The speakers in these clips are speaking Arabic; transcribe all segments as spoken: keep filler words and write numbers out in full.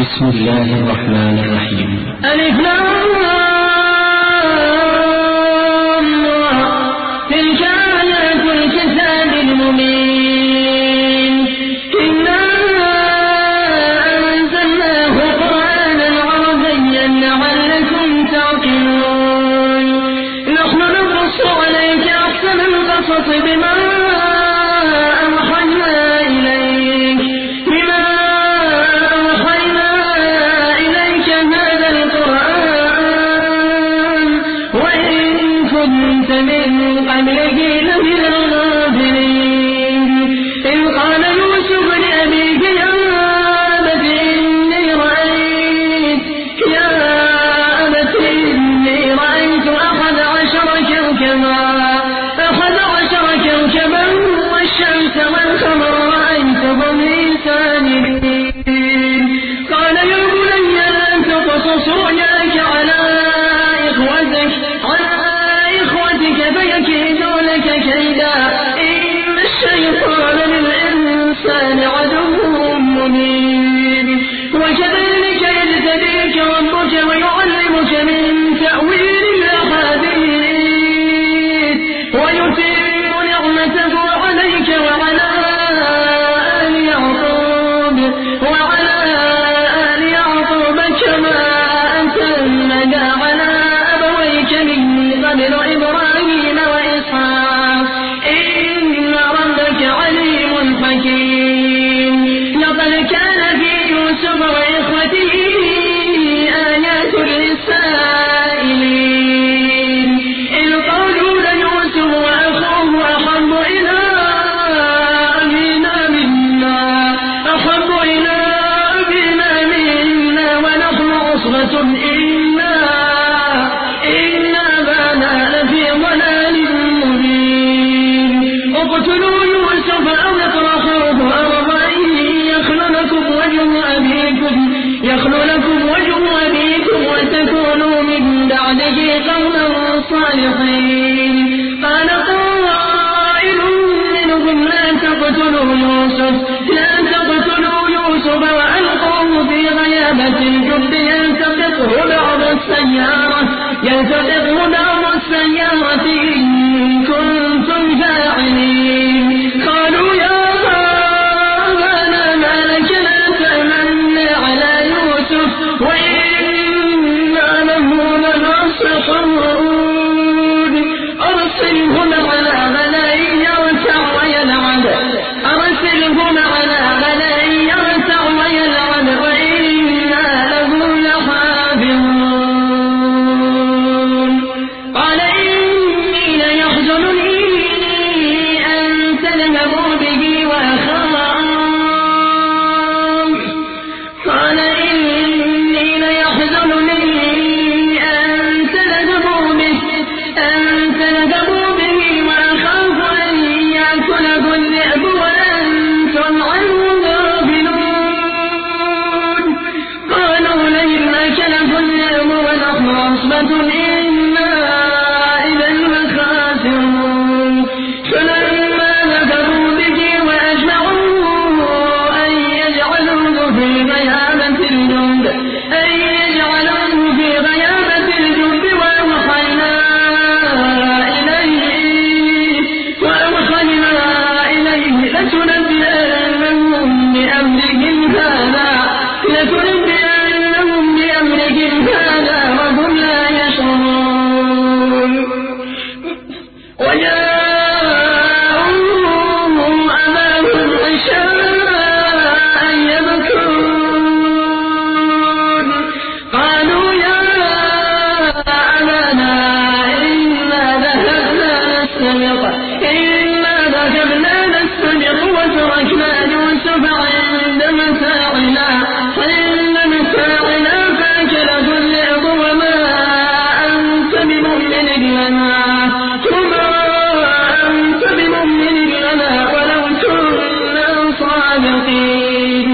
بسم الله الرحمن الرحيم. ألف لام تلك آيات الكتاب المبين إنا أنزلناه قرآنا عربيا لعلكم تعقلون نحن نقص عليك أحسن القصص بما قال قائل منهم لا تقتلوا يوسف لا تقتلوا يوسف وألقوه في غيابة الجب يلتقطه بعض السيارة يلتقطه بعض السيارة إن كنتم فاعلين قالوا يا أبانا ما لك لا تأمنا على يوسف وإنا له لناصحون أرسلهم على غلاء يرتع ويلعب أرسلهم على غلاء يرتع ويلعب وإنا له لحافظون قال إني ليحزنني أن تذهبوا به وأخاف قال إني ليحزنني أن تذهبوا به أن تذهبوا به وأخاف أن يأكله الذئب وأنتم عنه غافلون قالوا لئن أكله الذئب ونحن عصبة إنا إذا لخاسرون فلما ذهبوا به وأجمعوا أن يجعلوه في غيابة الجند أن يجعلوه في غيابة الجند وأوحينا لتنبئنهم بأمرهم هذا لتنبئنهم بأمرهم هذا وهم لا يشعرون وجاءوا أباهم عشاء يبكون قالوا يا أبانا إنا ذهبنا نستبق إنا ذهبنا نستبق وتركنا يوسف عند متاعنا عند متاعنا فأكله الذئب وما أنت بمؤمن لنا وما أنت بمؤمن لنا ولو كنا صادقين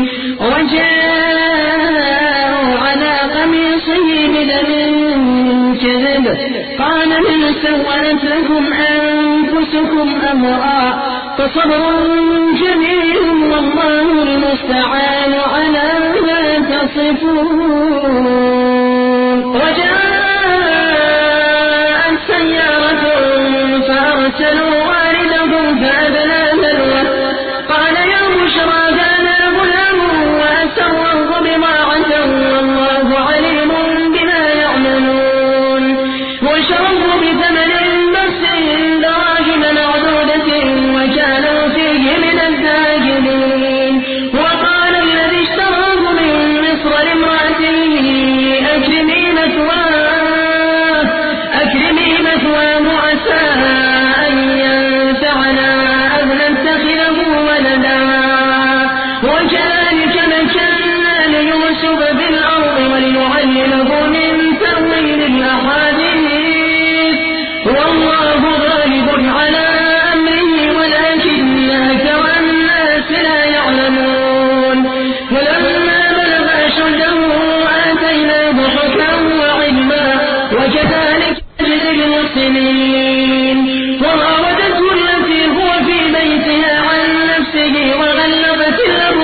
وجاءوا على قميصه بدم كذب قال من سولت لكم أنفسكم أمرا فصبر جميل والله المستعان على ما تصفون. وجاءت سيارة فأرسلوا واردهم فأدلى دلوه قال يا بشرى هذا غلام وأسروه بضاعة والله عليم بما يعملون. وشروه بثمن بخس دراهم معدودة وكانوا فيه من الزاهدين. وقال الذي اشتراه من مصر لامرأته أكرمي مثواه أكرمي مثواه عسى أن ينفعنا أو نتخذه ولدا. وكذلك مكنا ليوسف في الأرض ولنعلمه من تأويل الأحاديث والله غالب على أمره ولكن أكثر الناس لا يعلمون. ولما بلغ أشده آتيناه حكما وعلما وكذلك نجزي المحسنين. وراودته التي هو في بيتها عن نفسه وغلقت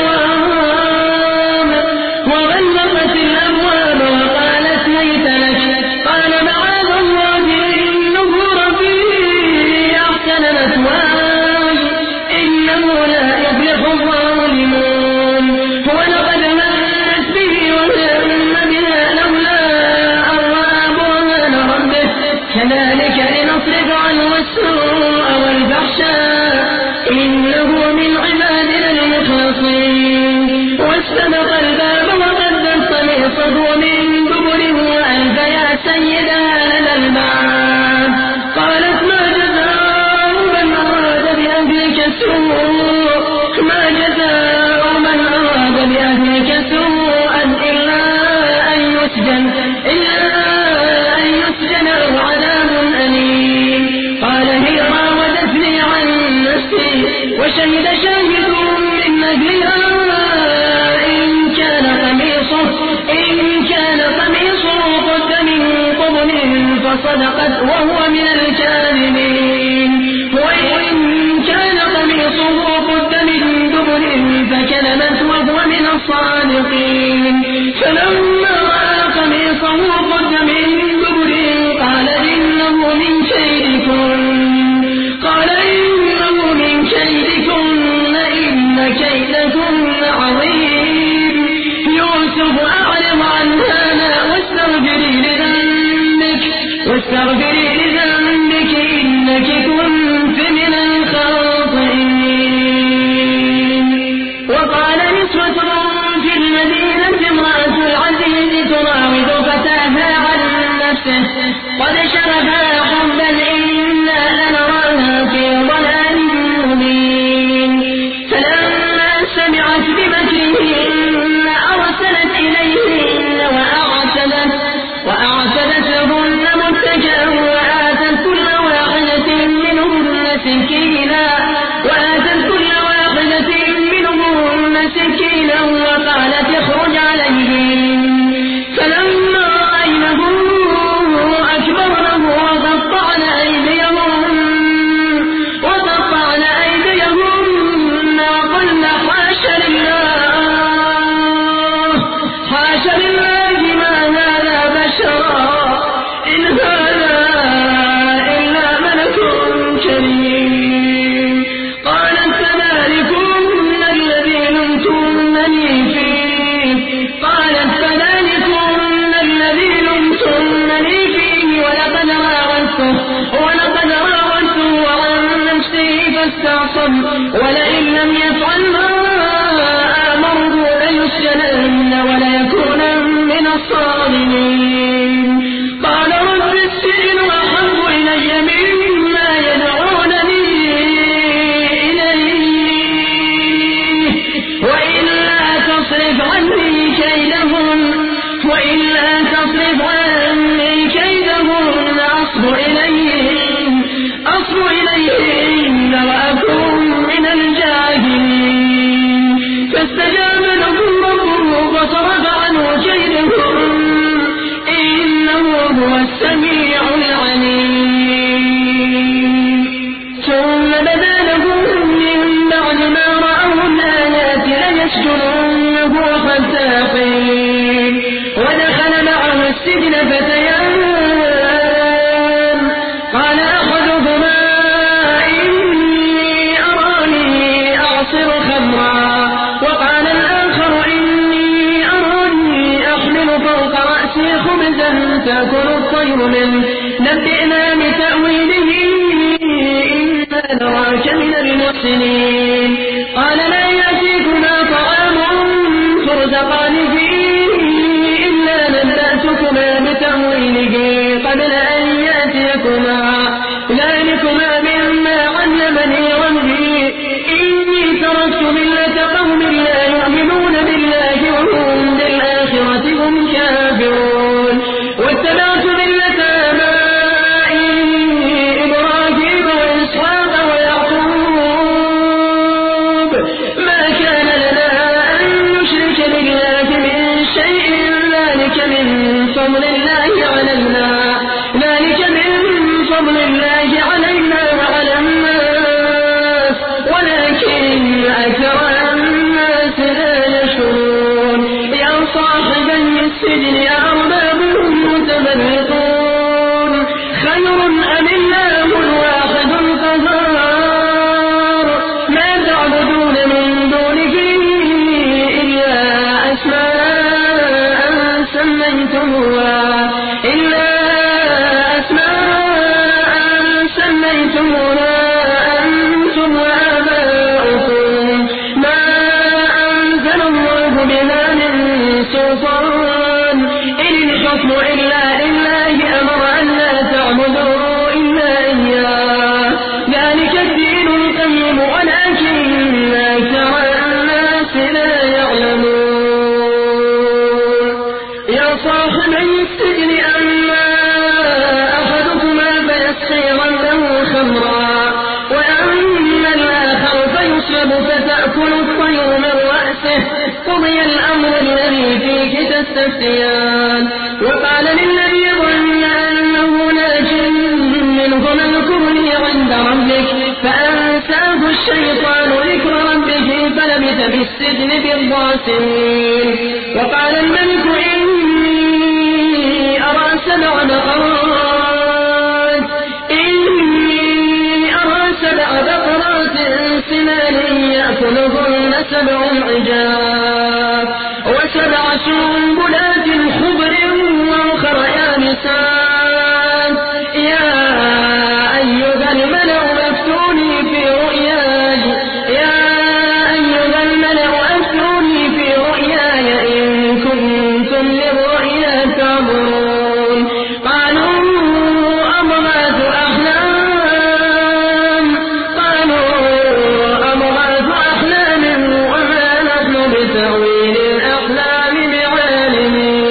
الأبواب وغلقت الأبواب وقالت هيت لك قال معاذ الله إنه ربي أحسن مثواي إنه لا يفلح الظالمون. ولقد همت به وهم بها لولا أن رأى برهان ربه كذلك لنصرف عنه السوء والفحشاء إنه من عبادنا المخلصين. واستبق الباب وقدت قميصه من دبر وألف يا سيدها لدى الباب قالت ما جزاء من أراد بأهلك سوء ما جزاء من أراد بأهلك سوءا إلا أن يسجن إلا أن يسجن أو عذاب أليم. قال هي راودتني عن نفسي وشهد شاهد من أهلها إن كان قميصه إن كان قميصه قد من قبل فصدقت وهو من الكاذبين. وإن كان قميصه قد من دبر فكذبت وهو من الصادقين. فلما رأى قميصه قد من دبر قال إنه من كيدكن قال إنه من كيدكن إن كيدكن عظيم. يوسف أعرض عن هذا واستغفري لذنبك واستغفري لذنبك إنك كنت من الخاطئين. وقال نسوة في المدينة امرأة العزيز تراود فتاها عن نفسه قد شغفها حبا إنا لنراها في ضلال مبين. فلما سمعت بمكرهن أرسلت إليهن وأعتدت وأعتدت لهن متكئا وآتت كل واحدة منهن سكينا وآتت كل واحدة منهن سكينا وقالت اخرج عليهم. فلما رأينه أكبرنه وقطعن أيديهن وقطعن أيديهن وقلن حاش لله حاش لله ما هذا بشرا إن هذا إلا ملك كريم. قالت فذلكن الذي لمتنني فيه قالت فذلكن الذي لمتنني فيه ولقد راودته ولقد راودته عن نفسه فاستعصم ولئن لم يفعل ما آمره ليسجنن وليكونن من الصاغرين. قال رب السجن أحب إلي مما يدعونني إليه وإلا تصرف عني كيدهن وإلا تصرف عني كيدهن أصب إليهن أصب إليهن وأكون من الجاهلين. السجن فتيان قال أحدهما إني أراني أعصر خمرا وقال الآخر إني أراني أحمل فوق رأسي خبزا تأكل الطير منه نبئنا بتأويله إنا نراك من المحسنين قال لا يأتيكما طعام ترزقان فيه إلا نبأتكما بتأويله قبل أن يأتيكما ذلكما مما علمني ربي إني تركت ملة قوم لا يؤمنون بالله وهم بالآخرة هم كافرون واتبعت ملة آبائي إبراهيم وإسحاق ويعقوب ما كان لنا أن نشرك بالله من شيء ذلك من فضل الله علينا ذلك من فضل الله علينا وعلى الناس ولكن أكثر الناس لا يشكرون يا صاحبي السجن أرباب متفرقون خير أم الله الواحد القهار ما تعبدون من دونه إلا أسماء سميتموها إلا أسماء سميتموها أنتم وآباؤكم ما أنزل الله بها من سلطان إن الحكم إلا لله أمر أن لا تعبدوا إلا إياه ذلك الدين القيم ولكن أكثر الناس لا يعلمون يا صاحبي السجن أما أحدكما فيسقي له خمرا وأما الآخر فيشرب فتأكل الطير من رأسه قضي الأمر الذي فيه تستفتيان وقال للذي ظن أنه ناج منهما اذكرني عند ربك فأنساه الشيطان ذكر ربه فلبث في السجن بضع سنين وقال الملك إني أرى سبع بقرات إني أرى سبع بقرات سمان يأكلهن سبع عجاف وسبع سنبلات خضر وأخر يابسات يا أيها الملأ أفتوني في رؤياي يا أيها الملأ أفتوني في رؤياي إن كنتم للرؤيا تعبرون قالوا أضغاث أحلام قالوا أضغاث أحلام وما نحن بتأويل الأحلام بعالمين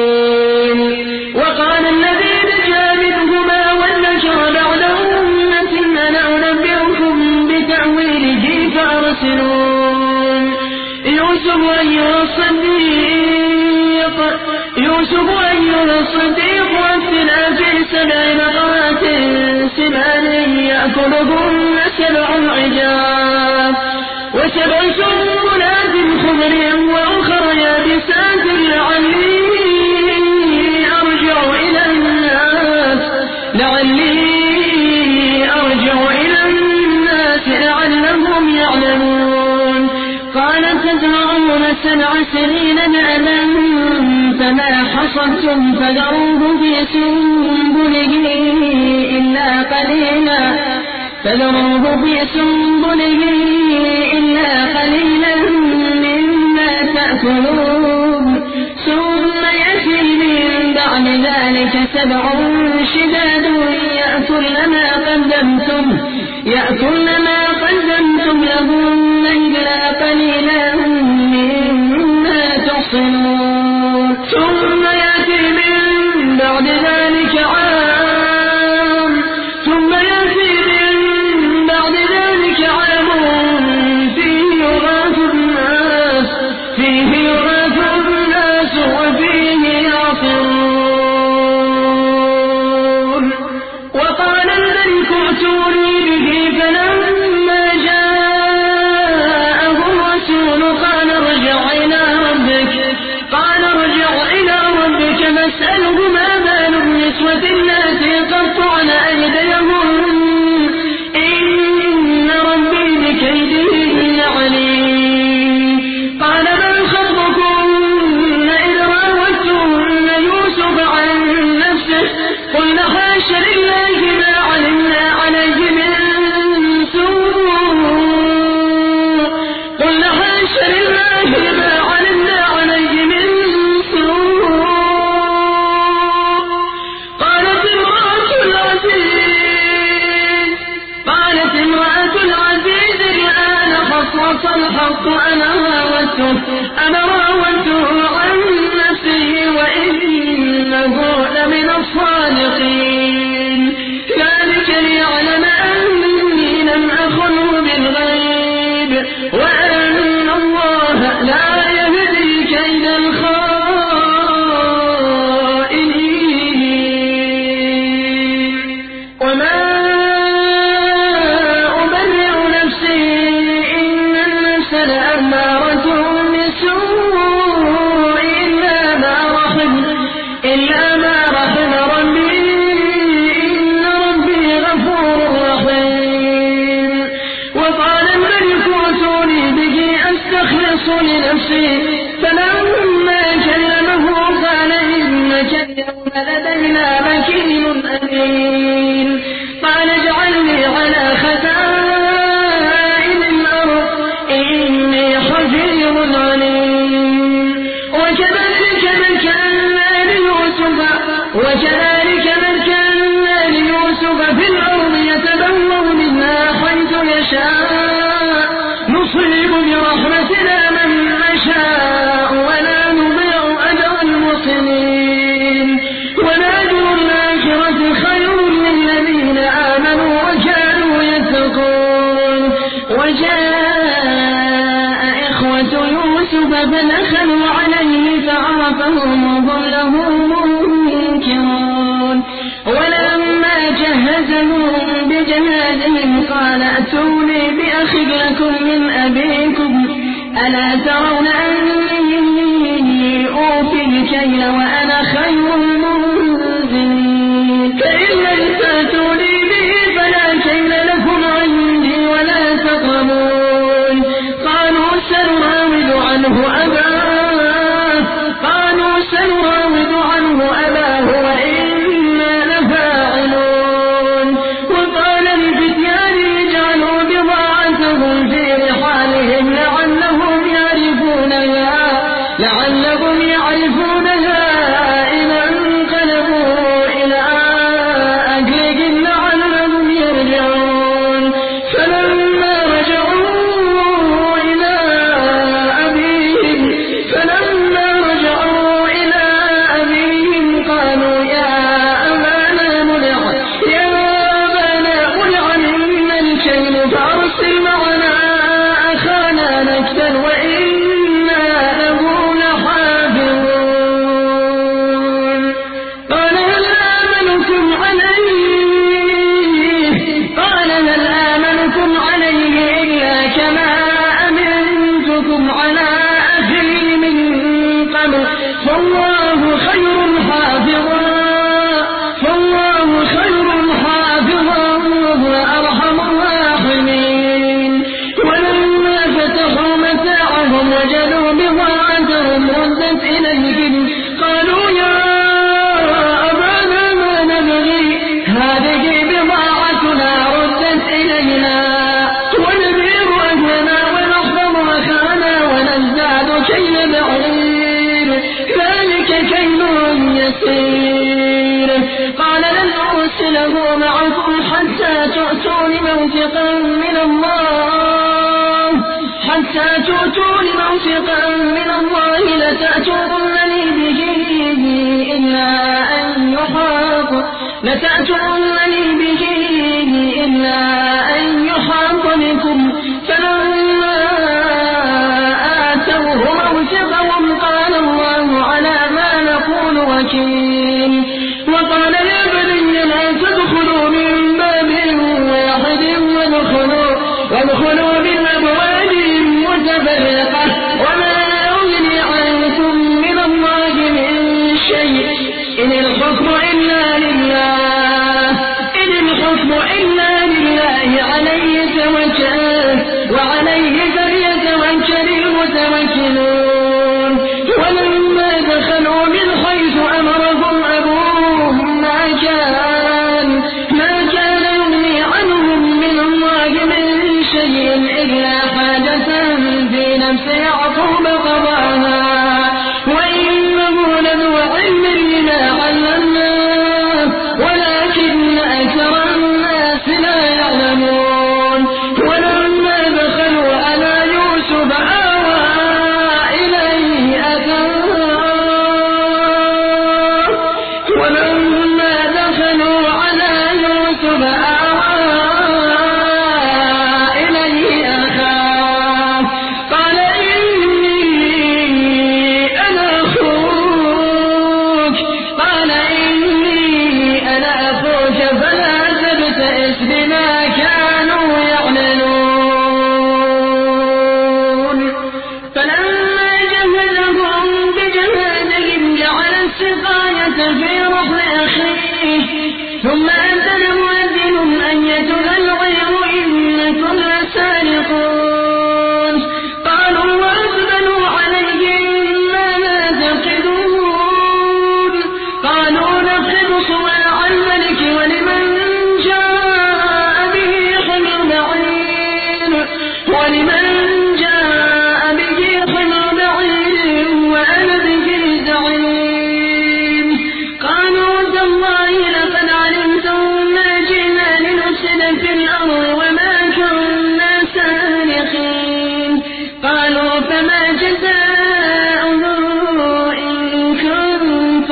وقال الذي نجا منهما والنشر بعد أمة أنا أنبئكم بتأويله فأرسلون يوسف أيها الصديق يوسف أيها الصديق وافتنا في سبع بقرات سمان يأكلهن سبع عجاف وسبع سنبلات خضر وأخر يابسات لعلي أرجع إلى الناس لعلي أرجع إلى الناس لعلهم يعلمون قال تزرعون سبع سنين دأبا فما حصدتم فذروه في سنبله إلا قليلا فذروه في سنبله إلا قليلا مما تأكلون ثم يأتي من بعد ذلك سبع شداد يأكل ما قدمتم يأكل ما قدمتم لهن إلا قليلا مما تحصنون ثم يأتي من بعد ذلك عام ثم يأتي من بعد ذلك عام فيه يغاث الناس فيه يغاث الناس وفيه يعصرون وقال الملك ائتوني به فلما جاءه الرسول قال ارجع إلى ربك قال ارجع إلى ربك وكذلك مكنا ليوسف في الأرض يتبوأ منها حيث يشاء نصيب برحمتنا من نشاء ولا نضيع أجر المحسنين ولأجر الآخرة خير للذين آمنوا وكانوا يتقون. وجاء إخوة يوسف فدخلوا عليه فعرفهم وهم له منكرون ولما جهزهم بجهازهم قال ائتوني بأخ لكم من أبيكم ألا ترون أني أوفي الكيل وأنا خير المنزلين فإن لم تأتوني به فلا كيل لكم عندي ولا تقربون. قالوا سنراود عنه أباه قالوا سنراود عنه أباه وإنا لفاعلون. وقال لفتيان اجعلوا بضاعتهم في رحالهم لعلهم يعرفونها لعلهم يعرفونها إذا انقلبوا إلى أهلهم لعلهم يرجعون. فلما رجعوا إلى أبيهم فلما رجعوا إلى أبيهم قالوا يا أبانا منع يا أبانا منع منا الكيل فأرسل معنا أخانا نكتل وإنا له لحافظون. قال هل آمنكم عليه قال هل آمنكم عليه إلا كما أمنتكم على أخي من قبل فالله خير حافظا فالله خير حافظا وهو أرحم الراحمين. ولما فتحوا متاعهم وجدوا بضاعتهم ردت إليهم قالوا يا أبانا ما نبغي هذه بضاعتنا ردت إلينا ونبيع أهلنا ونحفظ أخانا ونزداد كيل بعير ذلك كيل يسير. قال لن أرسله معكم حتى تؤتون موثقا من الله حتى تؤتون موثقا من الله لتأتونني به إلا أن يحاط لتأتونني به إلا أن يحاط بكم. فلما آتوه موثقهم قال الله على ما نقول وكيل. وقال يا بني لا تدخلوا من باب واحد وادخلوا وادخلوا من أبواب متفرقة وما أغني عنكم من الله من شيء إن الحكم إلا لله إن الحكم إلا لله عليه توكلت وعليه فليتوكل المتوكلون. ولما دخلوا من حيث أمرهم أبوهم ما كان ما كان يغني عنهم من الله من شيء إلا حاجة في نفس يعقوب قضاها وإنه لذو علم لما علمناه ولكن أكثر الناس لا يعلمون. ولما دخلوا على يوسف آوى إليه أخاه ولما دخلوا على يوسف آوى إليه أخاه قال إني أنا أخوك قال إني أنا أخوك فلا تبتئس بما كانوا يعملون. فلما جهزهم بجهازهم جعل السقاية في رحل أخيه ثم أذن مؤذن أيتها العير إنكم لسارقون. قالوا وأقبلوا عليهم ماذا تفقدون قالوا نفقد صواع الملك ولمن جاء به حمل بعير ولمن جاء به حمل بعير وأنا به زعيم. قالوا تالله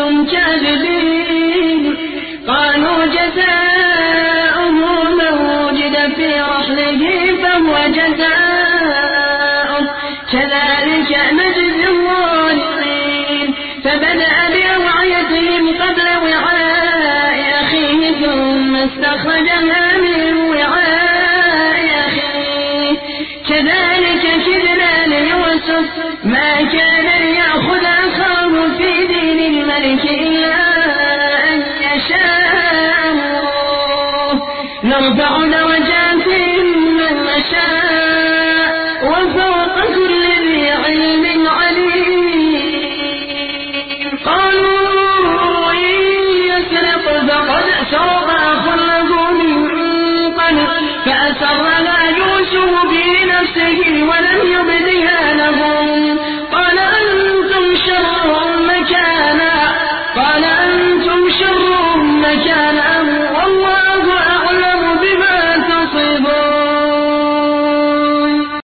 كنتم كاذبين قالوا جزاؤه من وجد في رحله فهو جزاؤه كذلك نجزي الظالمين فبدأ بأوعيتهم قبل وعاء أخيه ثم استخرجها من وعاء أخيه كذلك كدنا ليوسف ما كان ليأخذ أخاه في دين الملك إلا أن يشاء الله نرفع درجات من نشاء وفوق كل ذي علم عليم قالوا إن يسرق فقد سرق أخ له من قبل فأسرها يوسف بنفسه ولم يبدها لهم قال أنتم شر مكانا قال أنتم شر مكانا